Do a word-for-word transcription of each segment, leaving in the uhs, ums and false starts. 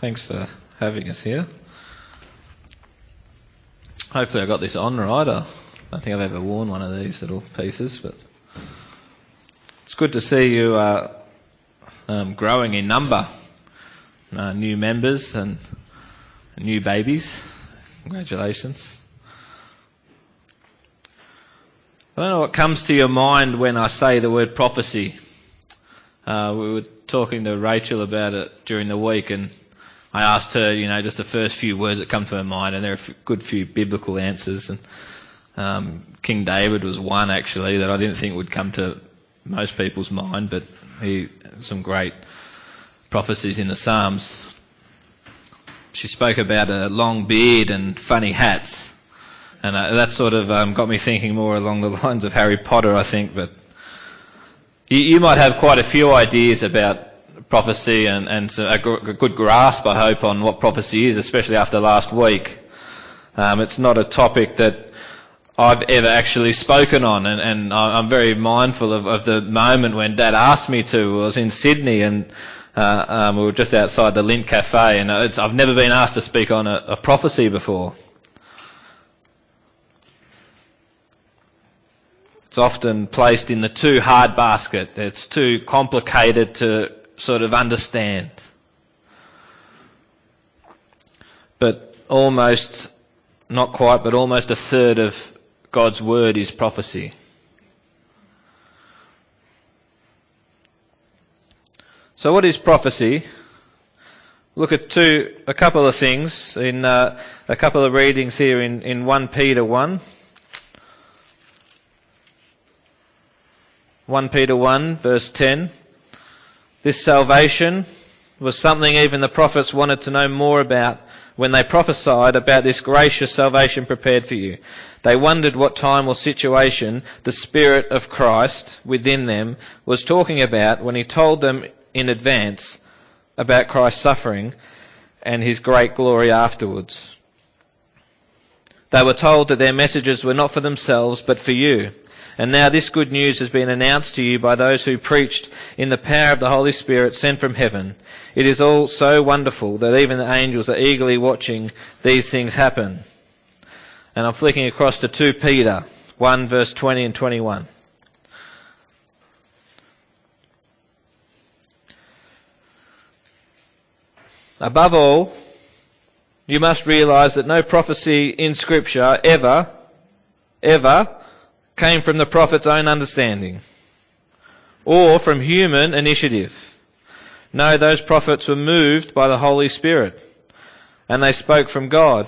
Thanks for having us here. Hopefully I got this on right. I don't think I've ever worn one of these little pieces, but it's good to see you uh, um, growing in number. Uh, new members and new babies. Congratulations. I don't know what comes to your mind when I say the word prophecy. Uh, we were talking to Rachel about it during the week, and I asked her, you know, just the first few words that come to her mind, and there are a good few biblical answers. And um, King David was one, actually, that I didn't think would come to most people's mind, but he some great prophecies in the Psalms. She spoke about a long beard and funny hats, and uh, that sort of um, got me thinking more along the lines of Harry Potter, I think. But you, you might have quite a few ideas about prophecy and, and so a, gr- a good grasp, I hope, on what prophecy is, especially after last week. Um, it's not a topic that I've ever actually spoken on, and, and I'm very mindful of, of the moment when Dad asked me to. I was in Sydney, and uh, um, we were just outside the Lint Cafe, and it's, I've never been asked to speak on a, a prophecy before. It's often placed in the too hard basket. It's too complicated to sort of understand. But almost, not quite, but almost a third of God's word is prophecy. So what is prophecy? Look at two, a couple of things in uh, a couple of readings here in, in First Peter one. First Peter one verse ten. This salvation was something even the prophets wanted to know more about when they prophesied about this gracious salvation prepared for you. They wondered what time or situation the Spirit of Christ within them was talking about when he told them in advance about Christ's suffering and his great glory afterwards. They were told that their messages were not for themselves but for you. And now this good news has been announced to you by those who preached in the power of the Holy Spirit sent from heaven. It is all so wonderful that even the angels are eagerly watching these things happen. And I'm flicking across to Second Peter one verse twenty and twenty-one. Above all, you must realise that no prophecy in Scripture ever, ever came from the prophet's own understanding or from human initiative. No, those prophets were moved by the Holy Spirit and they spoke from God.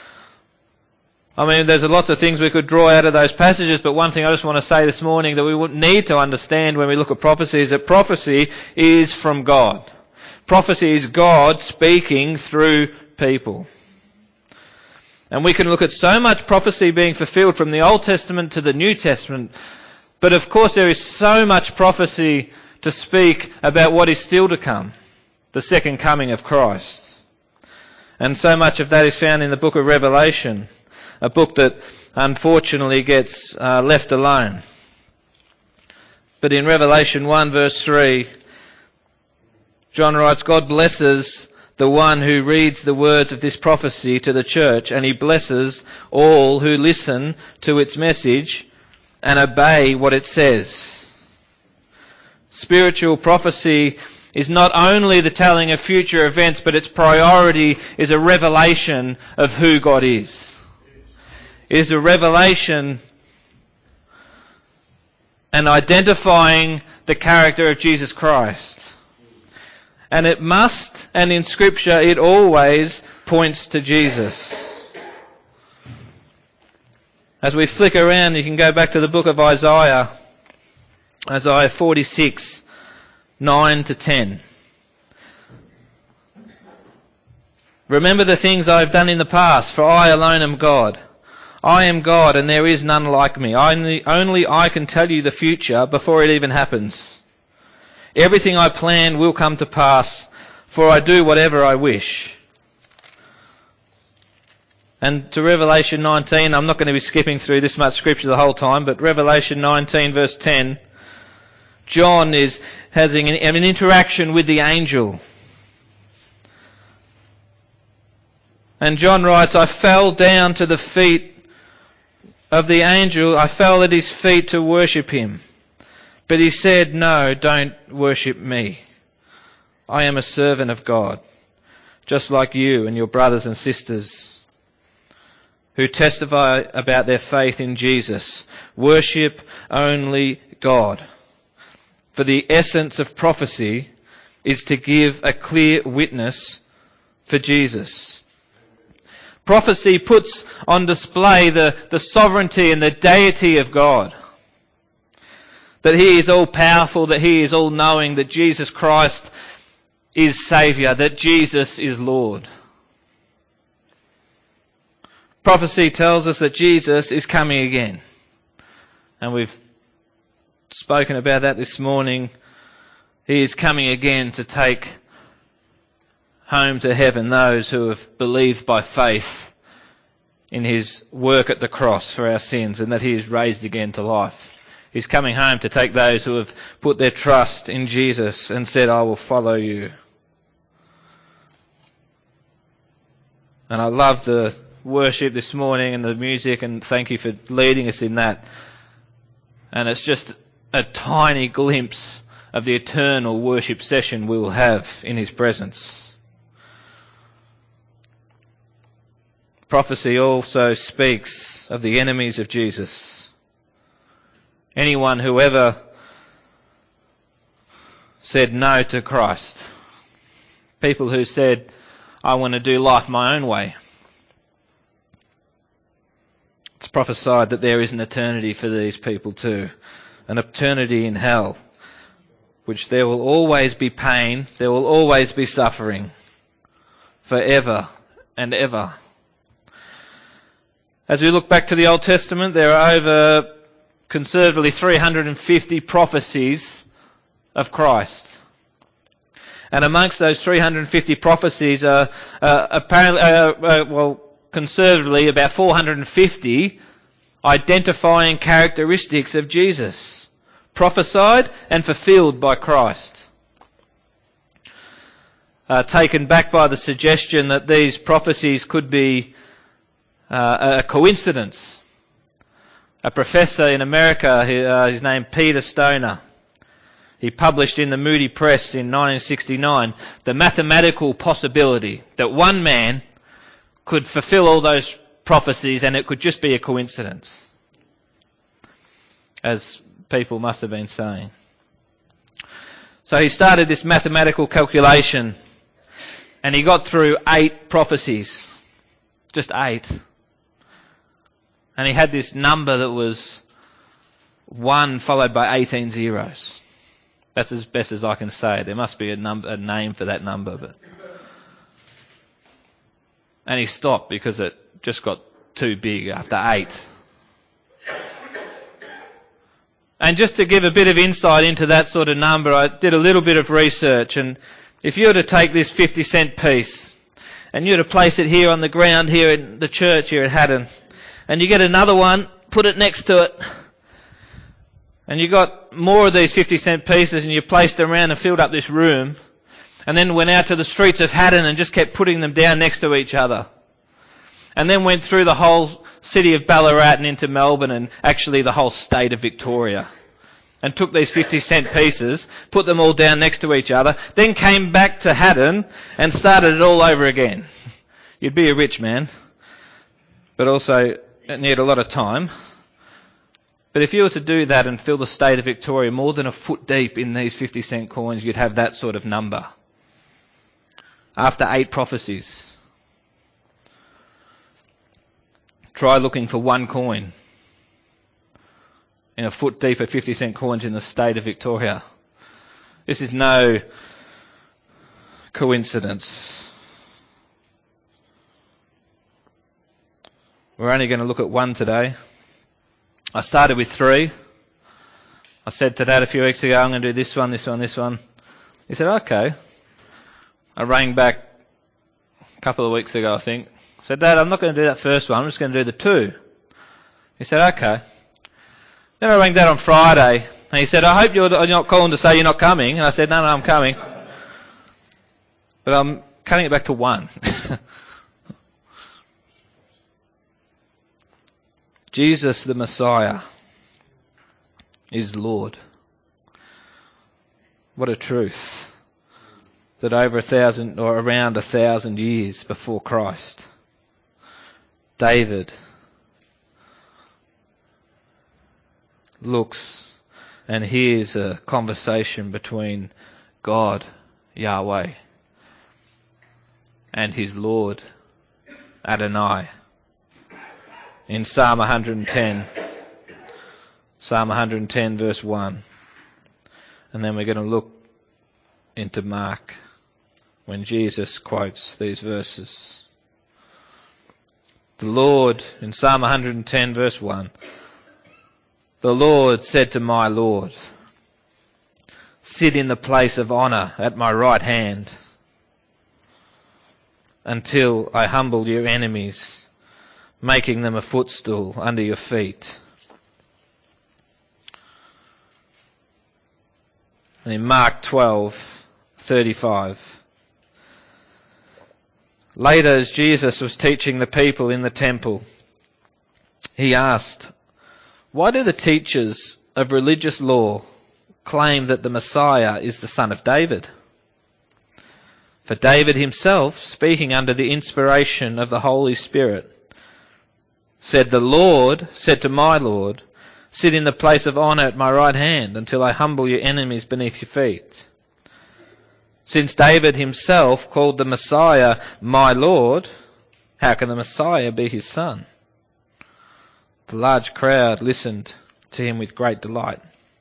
I mean, there's a lot of things we could draw out of those passages, but one thing I just want to say this morning that we need to understand when we look at prophecy is that prophecy is from God. Prophecy is God speaking through people. And we can look at so much prophecy being fulfilled from the Old Testament to the New Testament. But of course there is so much prophecy to speak about what is still to come. The second coming of Christ. And so much of that is found in the book of Revelation. A book that unfortunately gets uh, left alone. But in Revelation one verse three, John writes, God blesses the one who reads the words of this prophecy to the church, and he blesses all who listen to its message and obey what it says. Spiritual prophecy is not only the telling of future events, but its priority is a revelation of who God is. It is a revelation and identifying the character of Jesus Christ. And it must, and in Scripture it always points to Jesus. As we flick around, you can go back to the book of Isaiah, Isaiah forty-six, nine to ten. Remember the things I have done in the past, for I alone am God. I am God, and there is none like me. Only, only I can tell you the future before it even happens. Everything I plan will come to pass, for I do whatever I wish. And to Revelation nineteen, I'm not going to be skipping through this much scripture the whole time, but Revelation nineteen verse ten, John is having an, an interaction with the angel. And John writes, I fell down to the feet of the angel. I fell at his feet to worship him. But he said, no, don't worship me. I am a servant of God, just like you and your brothers and sisters who testify about their faith in Jesus. Worship only God. For the essence of prophecy is to give a clear witness for Jesus. Prophecy puts on display the, the sovereignty and the deity of God. That He is all-powerful, that He is all-knowing, that Jesus Christ is Saviour, that Jesus is Lord. Prophecy tells us that Jesus is coming again. And we've spoken about that this morning. He is coming again to take home to heaven those who have believed by faith in His work at the cross for our sins, and that He is raised again to life. He's coming home to take those who have put their trust in Jesus and said, I will follow you. And I love the worship this morning and the music, and thank you for leading us in that. And it's just a tiny glimpse of the eternal worship session we will have in His presence. Prophecy also speaks of the enemies of Jesus. Anyone who ever said no to Christ. People who said, I want to do life my own way. It's prophesied that there is an eternity for these people too. An eternity in hell, which there will always be pain, there will always be suffering, forever and ever. As we look back to the Old Testament, there are over conservatively three hundred fifty prophecies of Christ. And amongst those three hundred fifty prophecies are uh, apparently, uh, uh, well, conservatively about four hundred fifty identifying characteristics of Jesus, prophesied and fulfilled by Christ. Uh, taken back by the suggestion that these prophecies could be uh, a coincidence. A professor in America, uh, his name Peter Stoner, he published in the Moody Press in nineteen sixty-nine the mathematical possibility that one man could fulfill all those prophecies and it could just be a coincidence, as people must have been saying. So he started this mathematical calculation and he got through eight prophecies. Just eight. And he had this number that was one followed by eighteen zeros. That's as best as I can say. There must be a, number, a name for that number. But And he stopped because it just got too big after eight. And just to give a bit of insight into that sort of number, I did a little bit of research. And if you were to take this fifty cent piece and you were to place it here on the ground here in the church here at Haddon, and you get another one, put it next to it, and you got more of these fifty cent pieces and you placed them around and filled up this room, and then went out to the streets of Haddon and just kept putting them down next to each other. And then went through the whole city of Ballarat and into Melbourne and actually the whole state of Victoria. And took these fifty cent pieces, put them all down next to each other, then came back to Haddon and started it all over again. You'd be a rich man, but also need a lot of time. But if you were to do that and fill the state of Victoria more than a foot deep in these fifty cent coins, you'd have that sort of number. After eight prophecies. Try looking for one coin in a foot deep of fifty cent coins in the state of Victoria. This is no coincidence. We're only going to look at one today. I started with three. I said to Dad a few weeks ago, I'm going to do this one, this one, this one. He said, okay. I rang back a couple of weeks ago, I think. I said, Dad, I'm not going to do that first one. I'm just going to do the two. He said, okay. Then I rang Dad on Friday, and he said, I hope you're not calling to say you're not coming. And I said, no, no, I'm coming. But I'm cutting it back to one. Jesus the Messiah is Lord. What a truth. That over a thousand or around a thousand years before Christ, David looks and hears a conversation between God, Yahweh, and his Lord, Adonai. In Psalm one hundred ten, Psalm one hundred ten verse one. And then we're going to look into Mark when Jesus quotes these verses. The Lord, in Psalm one hundred ten verse one, the Lord said to my Lord, sit in the place of honour at my right hand until I humble your enemies, making them a footstool under your feet. And in Mark twelve thirty-five, later as Jesus was teaching the people in the temple, he asked, why do the teachers of religious law claim that the Messiah is the son of David? For David himself, speaking under the inspiration of the Holy Spirit, said, the Lord said to my Lord, sit in the place of honour at my right hand until I humble your enemies beneath your feet. Since David himself called the Messiah my Lord, how can the Messiah be his son? The large crowd listened to him with great delight.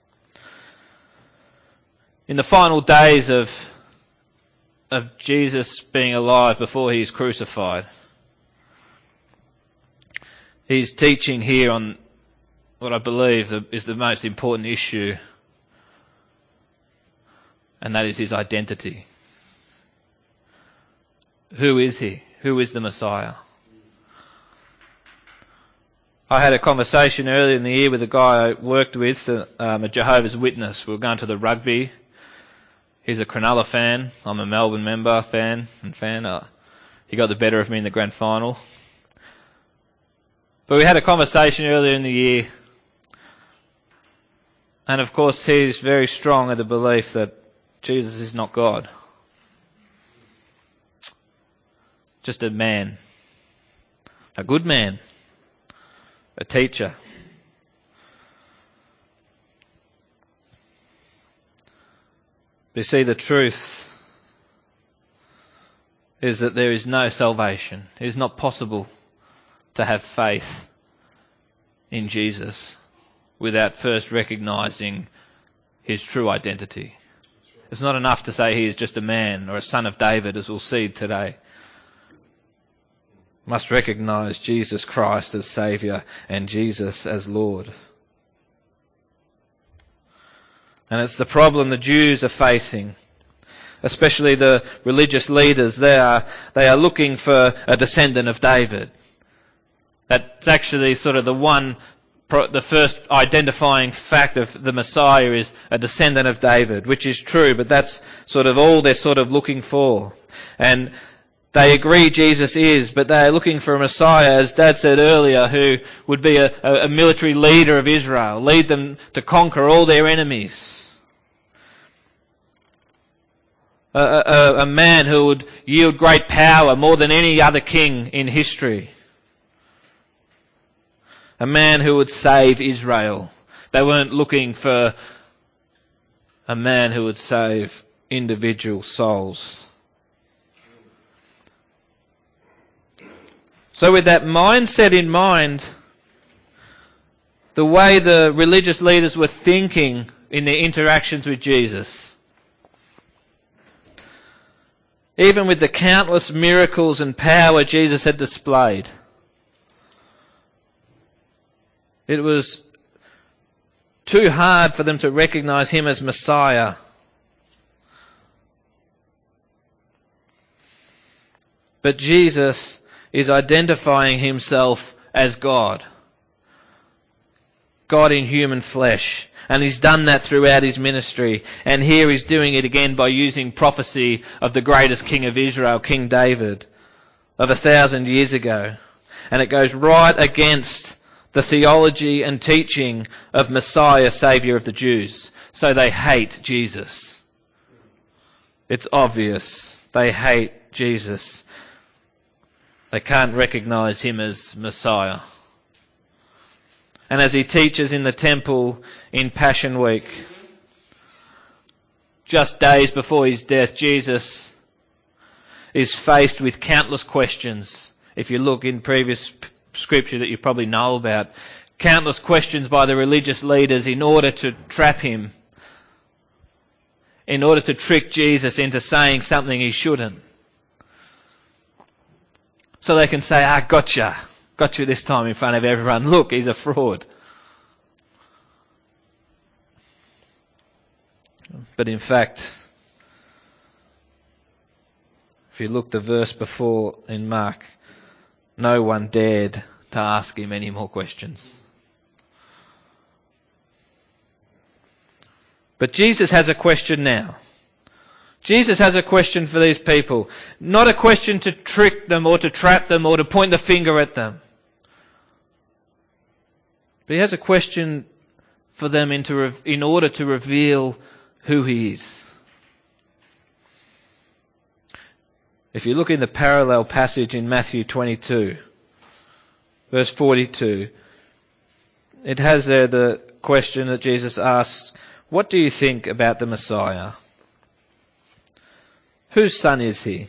In the final days of, of Jesus being alive before he is crucified, he's teaching here on what I believe is the most important issue, and that is his identity. Who is he? Who is the Messiah? I had a conversation earlier in the year with a guy I worked with, um, a Jehovah's Witness. We were going to the rugby. He's a Cronulla fan. I'm a Melbourne member, fan and fan. Uh, he got the better of me in the grand final. But we had a conversation earlier in the year. And of course he's very strong in the belief that Jesus is not God. Just a man. A good man. A teacher. You see, the truth is that there is no salvation. It is not possible to have faith in Jesus without first recognising his true identity. It's not enough to say he is just a man or a son of David, as we'll see today. Must recognise Jesus Christ as Saviour and Jesus as Lord. And it's the problem the Jews are facing, especially the religious leaders. They are, they are looking for a descendant of David. That's actually sort of the one, the first identifying fact of the Messiah is a descendant of David, which is true, but that's sort of all they're sort of looking for. And they agree Jesus is, but they are looking for a Messiah, as Dad said earlier, who would be a, a military leader of Israel, lead them to conquer all their enemies. A, a, a man who would yield great power more than any other king in history. A man who would save Israel. They weren't looking for a man who would save individual souls. So with that mindset in mind, the way the religious leaders were thinking in their interactions with Jesus, even with the countless miracles and power Jesus had displayed, it was too hard for them to recognise him as Messiah. But Jesus is identifying himself as God. God in human flesh. And he's done that throughout his ministry. And here he's doing it again by using prophecy of the greatest king of Israel, King David, of a thousand years ago. And it goes right against the theology and teaching of Messiah, Saviour of the Jews. So they hate Jesus. It's obvious. They hate Jesus. They can't recognise him as Messiah. And as he teaches in the temple in Passion Week, just days before his death, Jesus is faced with countless questions. If you look in previous scripture that you probably know about, countless questions by the religious leaders in order to trap him, in order to trick Jesus into saying something he shouldn't. So they can say, ah, gotcha. Got you this time in front of everyone. Look, he's a fraud. But in fact, if you look the verse before in Mark, no one dared to ask him any more questions. But Jesus has a question now. Jesus has a question for these people. Not a question to trick them or to trap them or to point the finger at them. But he has a question for them in order to reveal who he is. If you look in the parallel passage in Matthew twenty-two, verse forty-two, it has there the question that Jesus asks, what do you think about the Messiah? Whose son is he?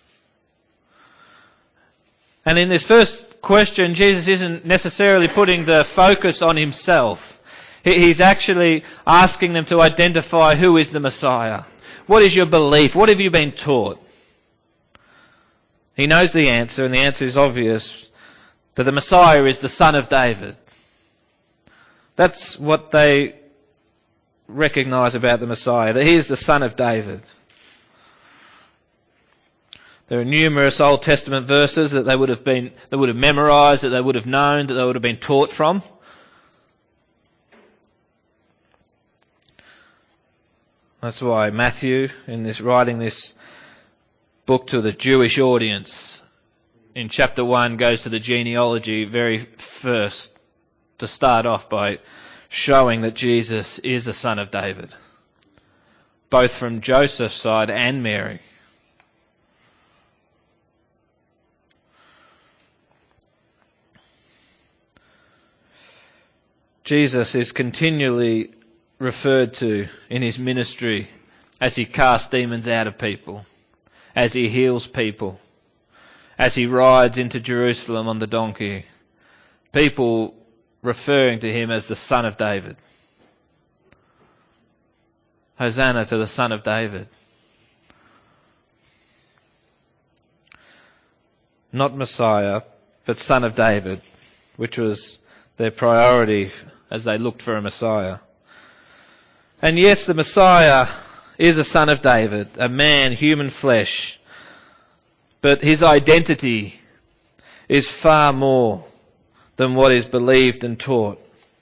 And in this first question, Jesus isn't necessarily putting the focus on himself. He's actually asking them to identify who is the Messiah. What is your belief? What have you been taught? He knows the answer, and the answer is obvious, that the Messiah is the son of David. That's what they recognise about the Messiah, that he is the son of David. There are numerous Old Testament verses that they would have been, they would have memorised, that they would have known, that they would have been taught from. That's why Matthew, in this writing this book to the Jewish audience, in chapter one goes to the genealogy very first to start off by showing that Jesus is a son of David, both from Joseph's side and Mary. Jesus is continually referred to in his ministry as he casts demons out of people, as he heals people, as he rides into Jerusalem on the donkey. People referring to him as the Son of David. Hosanna to the Son of David. Not Messiah, but Son of David, which was their priority as they looked for a Messiah. And yes, the Messiah is a son of David, a man, human flesh, but his identity is far more than what is believed and taught.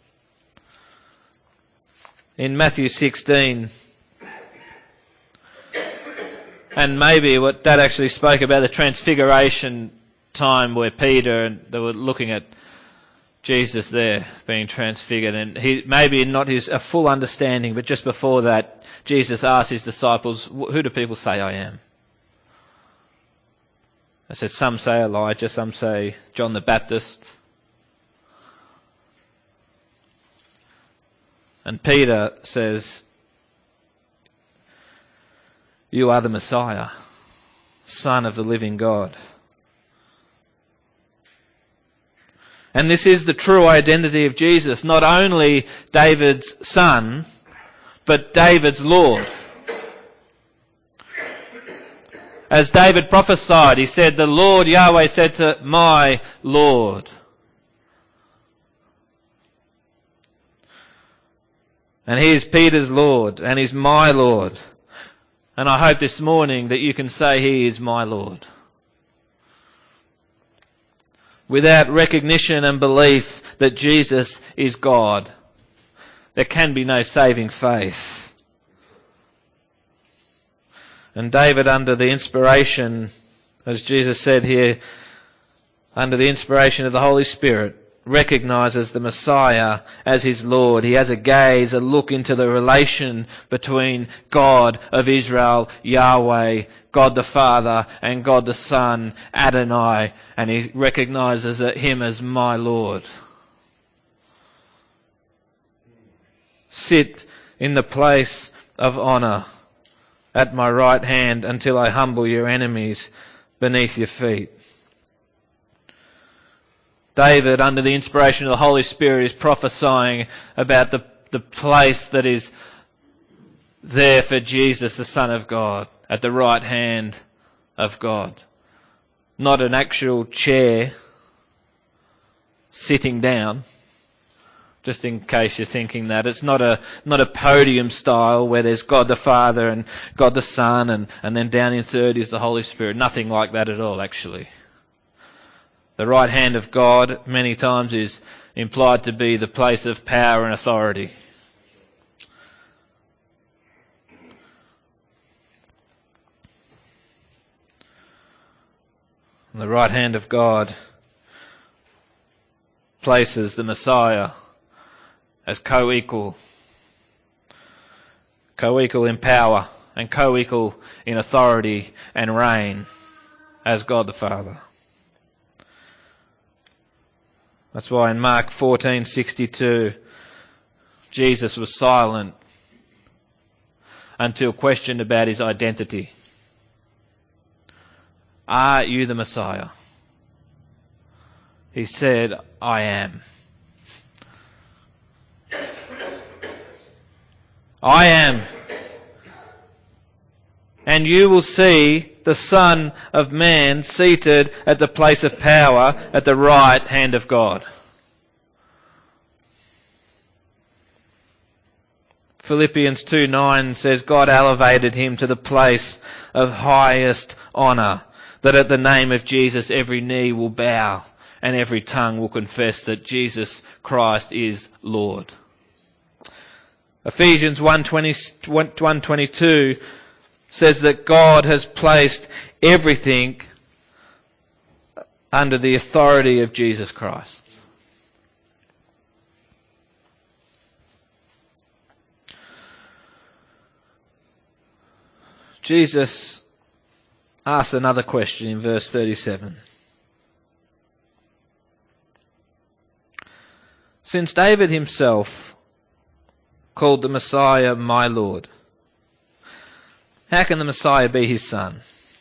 In Matthew sixteen, and maybe what Dad actually spoke about, the transfiguration time where Peter and they were looking at Jesus there being transfigured, and he maybe not his a full understanding, but just before that, Jesus asked his disciples, "Who do people say I am?" I said, "Some say Elijah, some say John the Baptist." And Peter says, "You are the Messiah, Son of the living God." And this is the true identity of Jesus, not only David's son, but David's Lord. As David prophesied, he said, "The Lord Yahweh said to my Lord." And he is Peter's Lord, and he's my Lord. And I hope this morning that you can say he is my Lord. Without recognition and belief that Jesus is God, there can be no saving faith. And David, under the inspiration, as Jesus said here, under the inspiration of the Holy Spirit, recognizes the Messiah as his Lord. He has a gaze, a look into the relation between God of Israel, Yahweh, God the Father, and God the Son, Adonai, and he recognizes him as my Lord. Sit in the place of honor at my right hand until I humble your enemies beneath your feet. David, under the inspiration of the Holy Spirit, is prophesying about the, the place that is there for Jesus, the Son of God, at the right hand of God. Not an actual chair sitting down, just in case you're thinking that. It's not a not a podium style where there's God the Father and God the Son and, and then down in third is the Holy Spirit. Nothing like that at all, actually. The right hand of God many times is implied to be the place of power and authority. And the right hand of God places the Messiah as co-equal. Co-equal in power and co-equal in authority and reign as God the Father. That's why in Mark fourteen sixty-two, Jesus was silent until questioned about his identity. Are you the Messiah? He said, I am. I am. And you will see the Son of Man seated at the place of power at the right hand of God. Philippians two nine says God elevated him to the place of highest honour, that at the name of Jesus every knee will bow and every tongue will confess that Jesus Christ is Lord. Ephesians one twenty-two says that God has placed everything under the authority of Jesus Christ. Jesus asks another question in verse thirty-seven. Since David himself called the Messiah my Lord, how can the Messiah be his son?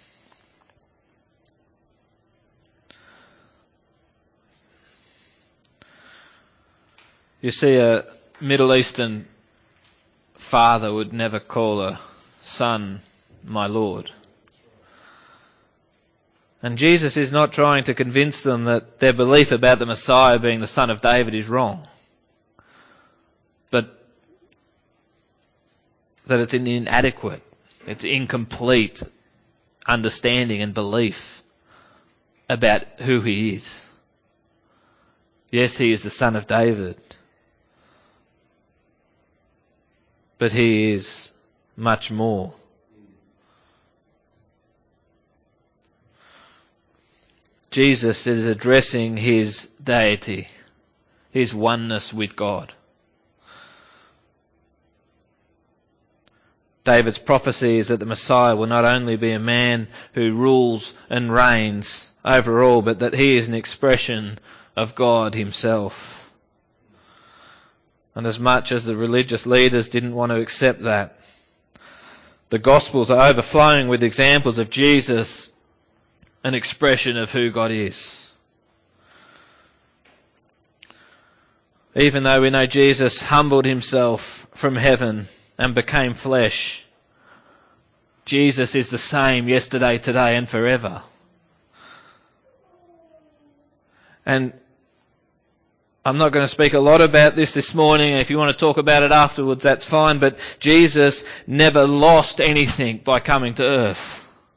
You see, a Middle Eastern father would never call a son my Lord. And Jesus is not trying to convince them that their belief about the Messiah being the son of David is wrong, but that it's an inadequate, it's incomplete understanding and belief about who he is. Yes, he is the son of David, but he is much more. Jesus is addressing his deity, his oneness with God. David's prophecy is that the Messiah will not only be a man who rules and reigns over all, but that he is an expression of God himself. And as much as the religious leaders didn't want to accept that, the Gospels are overflowing with examples of Jesus, an expression of who God is. Even though we know Jesus humbled himself from heaven and became flesh, Jesus is the same yesterday, today and forever. And I'm not going to speak a lot about this this morning. If you want to talk about it afterwards, that's fine. But Jesus never lost anything by coming to earth.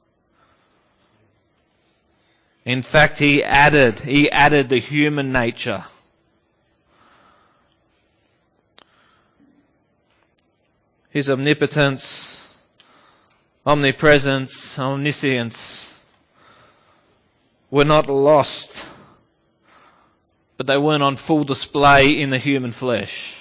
In fact, he added, he added the human nature. His omnipotence, omnipresence, omniscience were not lost but they weren't on full display in the human flesh.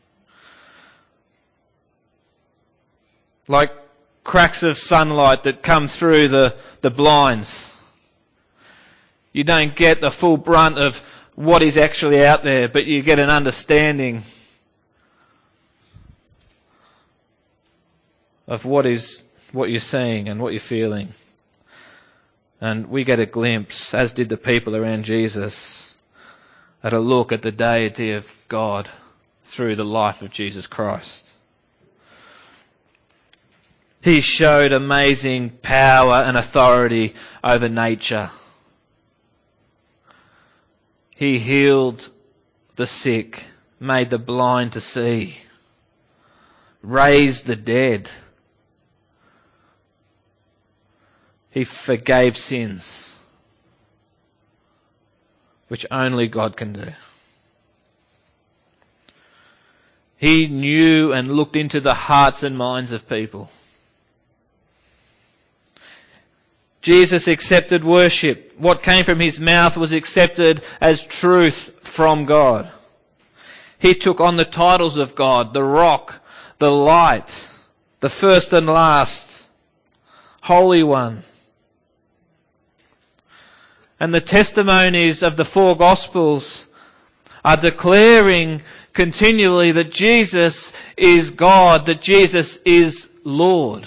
Like cracks of sunlight that come through the, the blinds. You don't get the full brunt of what is actually out there, but you get an understanding of what is what you're seeing and what you're feeling. And we get a glimpse, as did the people around Jesus, at a look at the deity of God through the life of Jesus Christ. He showed amazing power and authority over nature. He healed the sick, made the blind to see, raised the dead. He forgave sins, which only God can do. He knew and looked into the hearts and minds of people. Jesus accepted worship. What came from his mouth was accepted as truth from God. He took on the titles of God, the rock, the light, the first and last, Holy One. And the testimonies of the four Gospels are declaring continually that Jesus is God, that Jesus is Lord.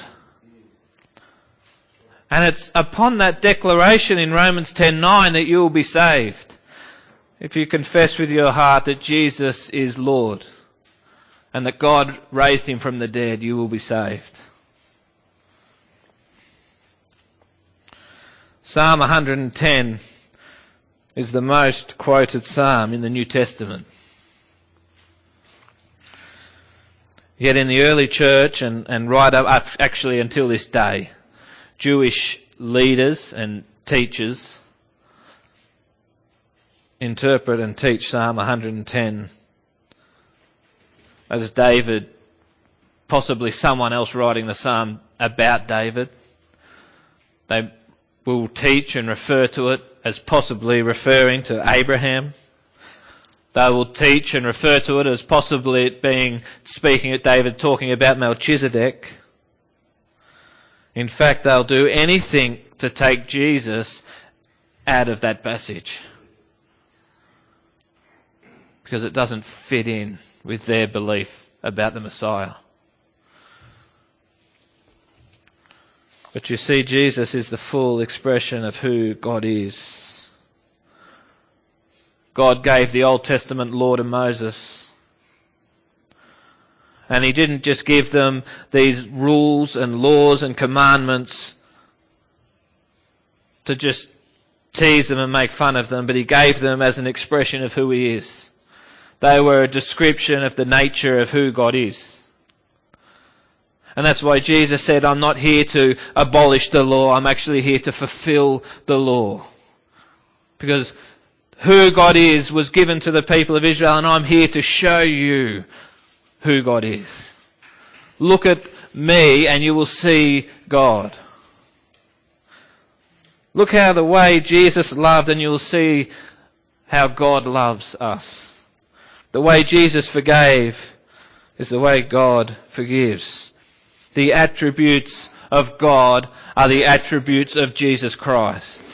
And it's upon that declaration in Romans ten nine that you will be saved. If you confess with your heart that Jesus is Lord and that God raised him from the dead, you will be saved. Psalm one hundred ten is the most quoted psalm in the New Testament. Yet in the early church and, and right up actually until this day, Jewish leaders and teachers interpret and teach Psalm one hundred ten as David, possibly someone else writing the psalm about David. They will teach and refer to it as possibly referring to Abraham. They will teach and refer to it as possibly it being speaking at David, talking about Melchizedek. In fact, they'll do anything to take Jesus out of that passage, because it doesn't fit in with their belief about the Messiah. But you see, Jesus is the full expression of who God is. God gave the Old Testament law to Moses. And he didn't just give them these rules and laws and commandments to just tease them and make fun of them, but he gave them as an expression of who he is. They were a description of the nature of who God is. And that's why Jesus said, I'm not here to abolish the law, I'm actually here to fulfill the law. Because who God is was given to the people of Israel, and I'm here to show you who God is. Look at me and you will see God. Look how the way Jesus loved, and you will see how God loves us. The way Jesus forgave is the way God forgives. The attributes of God are the attributes of Jesus Christ.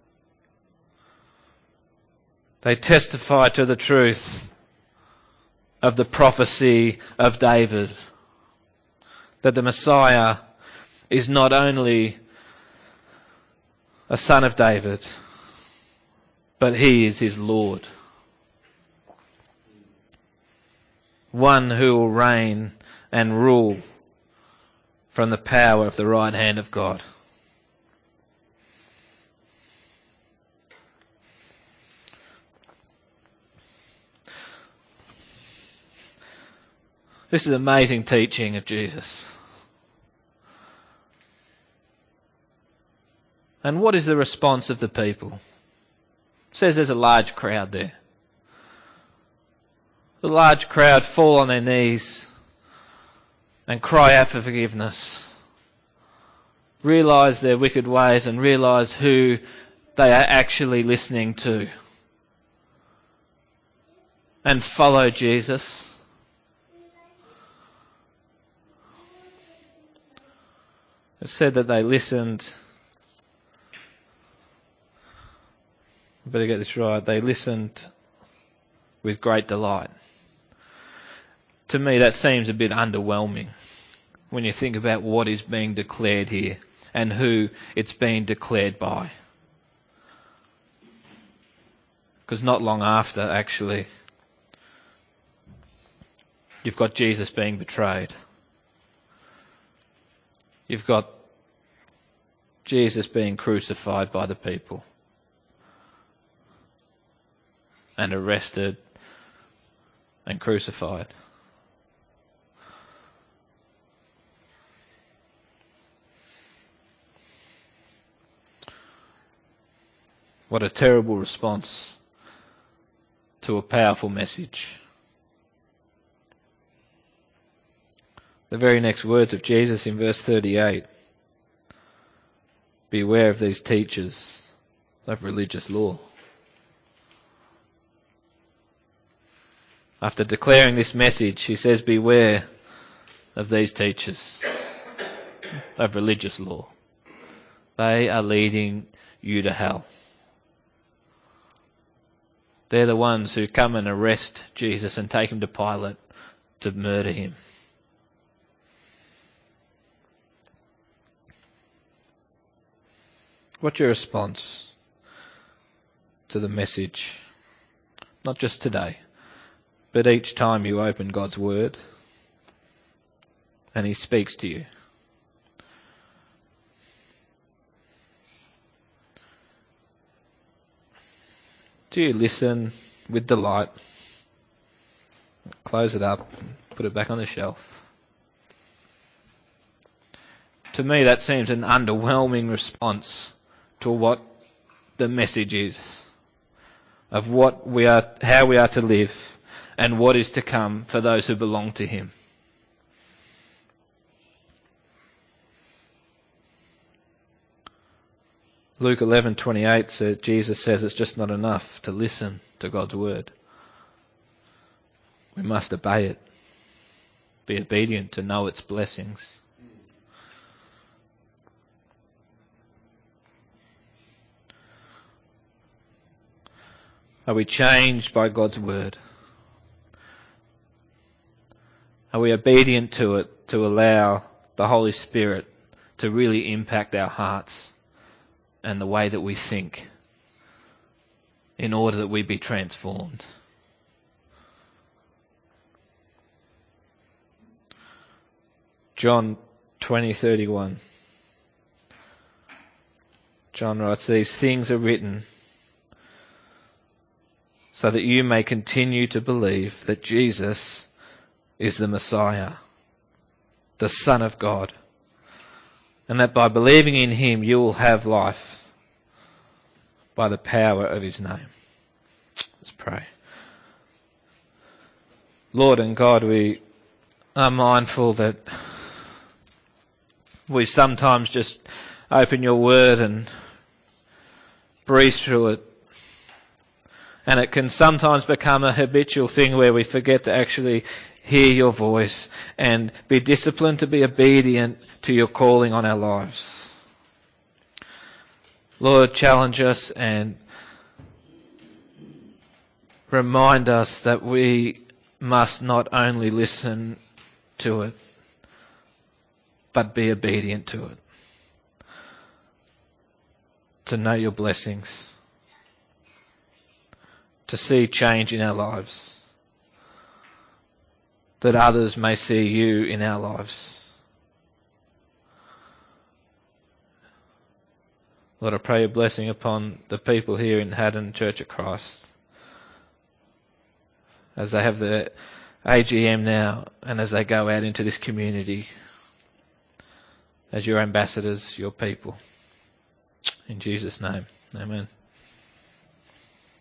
They testify to the truth of the prophecy of David, that the Messiah is not only a son of David, but he is his Lord. One who will reign and rule from the power of the right hand of God. This is amazing teaching of Jesus. And what is the response of the people? It says there's a large crowd there. The large crowd fall on their knees and cry out for forgiveness. Realise their wicked ways and realise who they are actually listening to. and follow Jesus. It said that they listened. I better get this right. They listened with great delight. To me, that seems a bit underwhelming when you think about what is being declared here and who it's being declared by. Because not long after, actually, you've got Jesus being betrayed. You've got Jesus being crucified by the people and arrested and crucified. What a terrible response to a powerful message. The very next words of Jesus in verse thirty-eight. Beware of these teachers of religious law. After declaring this message, he says, beware of these teachers of religious law. They are leading you to hell. They're the ones who come and arrest Jesus and take him to Pilate to murder him. What's your response to the message? Not just today, but each time you open God's Word and He speaks to you. Do you listen with delight? Close it up, put it back on the shelf. To me, that seems an underwhelming response to what the message is, of what we are, how we are to live, and what is to come for those who belong to Him. Luke eleven twenty-eight says, Jesus says it's just not enough to listen to God's word. We must obey it, be obedient to know its blessings. Are we changed by God's word? Are we obedient to it to allow the Holy Spirit to really impact our hearts and the way that we think in order that we be transformed? John twenty thirty-one. John writes, these things are written so that you may continue to believe that Jesus is the Messiah, the Son of God, and that by believing in Him you will have life by the power of His name. Let's pray. Lord and God, we are mindful that we sometimes just open your word and breeze through it. And it can sometimes become a habitual thing where we forget to actually hear your voice and be disciplined to be obedient to your calling on our lives. Lord, challenge us and remind us that we must not only listen to it, but be obedient to it. To know your blessings. To see change in our lives. That others may see you in our lives. Lord, I pray a blessing upon the people here in Haddon Church of Christ as they have their A G M now and as they go out into this community as your ambassadors, your people. In Jesus' name, amen.